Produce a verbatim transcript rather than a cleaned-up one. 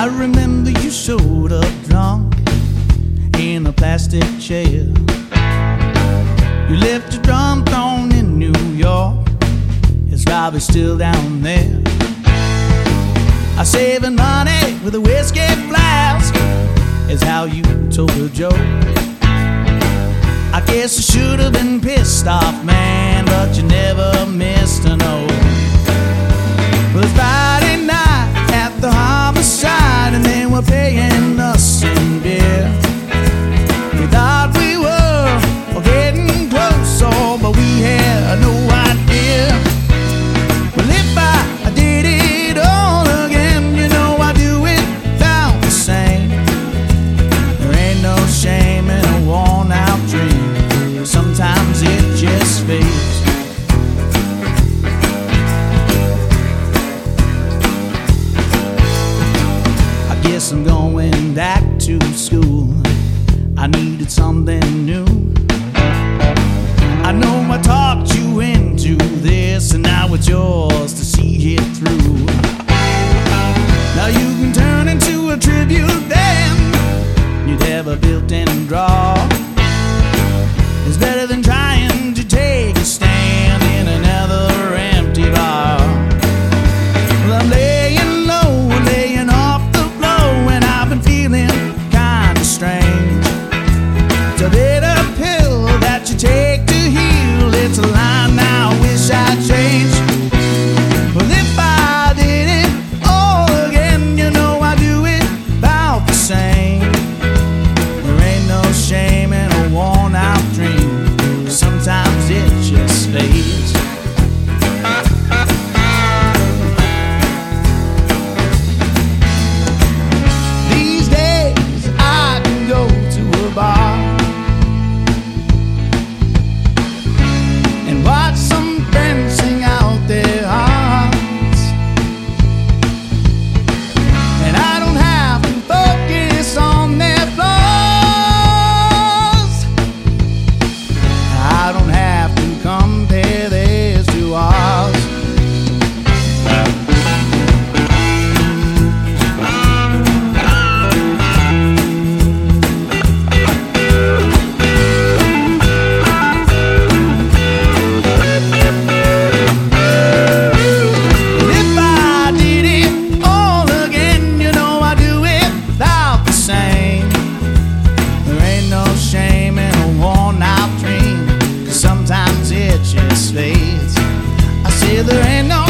I remember you showed up drunk in a plastic chair. You left your drum throne in New York. Is Robbie still down there? I saving money with a whiskey flask is how you told a joke. I guess I should have been pissed off, man, but you never missed a note. It was Friday night at the Homicide, and they were paying us in beer. We thought we were getting close, oh, but we had no idea. Well, if I did it all again, you know I'd do it about the same. There ain't no shame in a worn-out dream. Sometimes it just fades. I guess I'm going back to school. I needed something new. I know I talked you into this, and now it's yours to see it through. Now you can turn into a tribute band you'd ever built and draw. It's better than trying to take a stand in another empty bar. Well, I'm laying low, laying off the flow, and I've been feeling kinda strange. It's a bitter pill that you take to heal. It's a line now I wish I'd changed. Well, if I did it all again, you know I'd do it about the same. There ain't no shame in a worn-out dream. Sometimes it just fades. These days I can go to a bar and watch some friends sing out their hearts, and I don't have to focus on their flaws. I don't have to compare theirs to ours. If I did it all again, you know I'd do it about the same. There ain't no shame in a worn-out dream. Sometimes it just fades. I say there ain't no